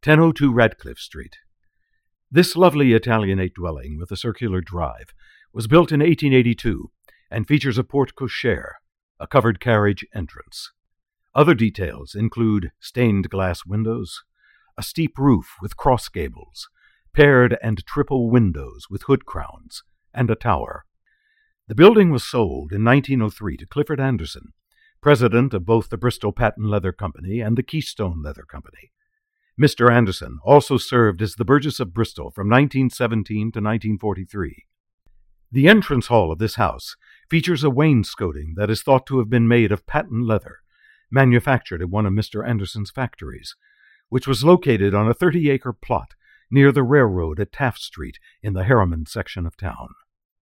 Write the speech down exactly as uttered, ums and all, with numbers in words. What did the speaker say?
ten oh two Radcliffe Street. This lovely Italianate dwelling with a circular drive was built in eighteen eighty-two and features a porte cochere, a covered carriage entrance. Other details include stained glass windows, a steep roof with cross gables, paired and triple windows with hood crowns, and a tower. The building was sold in nineteen oh three to Clifford Anderson, president of both the Bristol Patent Leather Company and the Keystone Leather Company. Mister Anderson also served as the Burgess of Bristol from nineteen seventeen to nineteen forty-three. The entrance hall of this house features a wainscoting that is thought to have been made of patent leather, manufactured at one of Mister Anderson's factories, which was located on a thirty-acre plot near the railroad at Taft Street in the Harriman section of town.